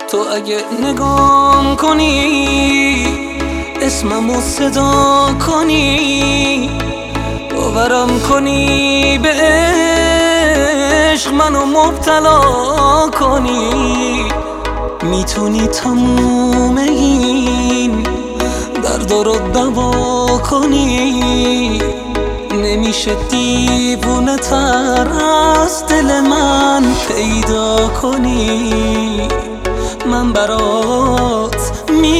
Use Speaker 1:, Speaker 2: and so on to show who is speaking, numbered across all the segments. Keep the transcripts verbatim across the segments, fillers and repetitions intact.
Speaker 1: تو اگه نگام کنی، اسممو صدا کنی، باورم کنی به عشق منو مبتلا کنی، میتونی تموم این درد رو دوا کنی. نمیشه دیوونه تر از دل من پیدا کنی. من برات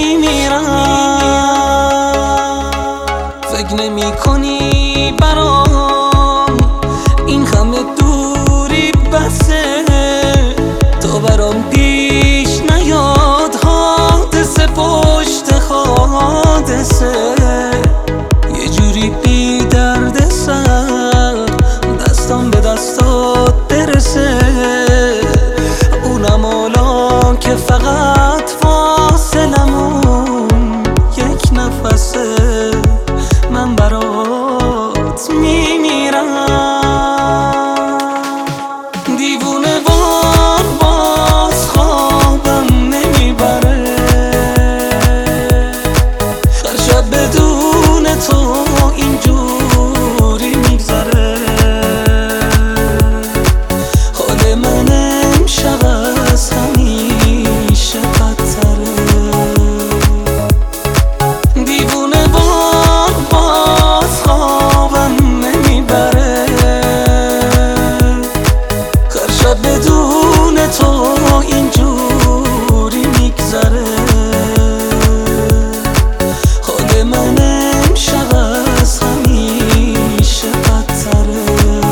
Speaker 1: میمیرم. فکر نمی کنی برام این همه دوری بسه، تا برام پیش نیاد حادثه پشت حادثه. یه جوری بی درد سر دستم به دستات برسه، اونم حالا که فقط فاصلمون یک نفسه. من برات میمیرم. دیوونه وار باز خوابم نمیبره، هر شب بدون تو اینجوری میگذره. حال من امشب از همیشه بدتره. دیوونه وار باز خوابم نمیبره، هر شب بدون تو اینجوری میگذره. حال من امشب از همیشه بدتره.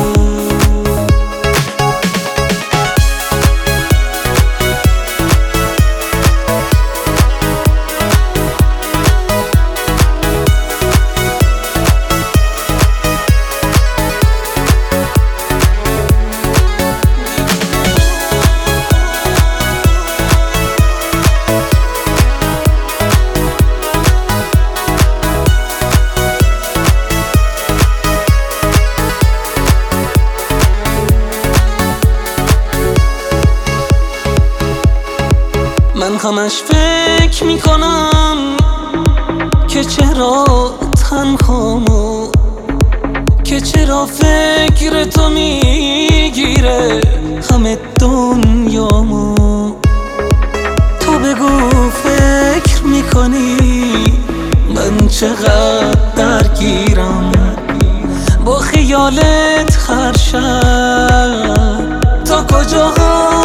Speaker 1: من همش فکر میکنم که چرا تنهامو، که چرا فکر تو میگیره همه دنیامو. تو بگو فکر میکنی من چقدر درگیرم با خیالت هر شب. تا کجاها